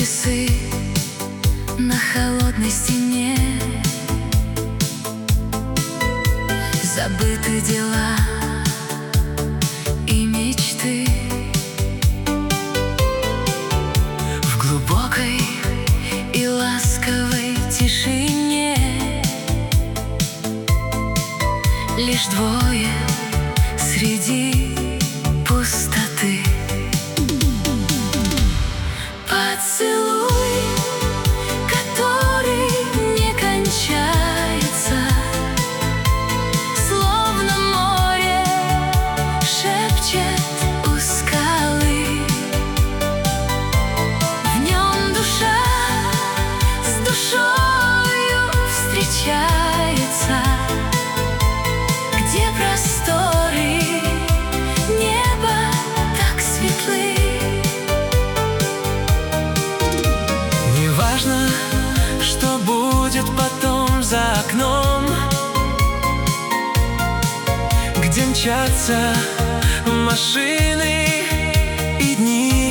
часы на холодной стене. Забыты дела и мечты. В глубокой и ласковой тишине лишь двое среди пустоты. Поцелуй, который не кончается, словно море шепчет у скалы. В нем душа с душою встречается, где просторы неба так светлы. Неважно, что будет потом за окном, где мчатся машины и дни.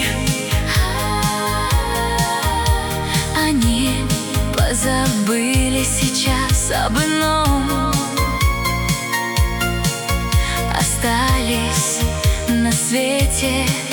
Они позабыли сейчас об ином, остались на свете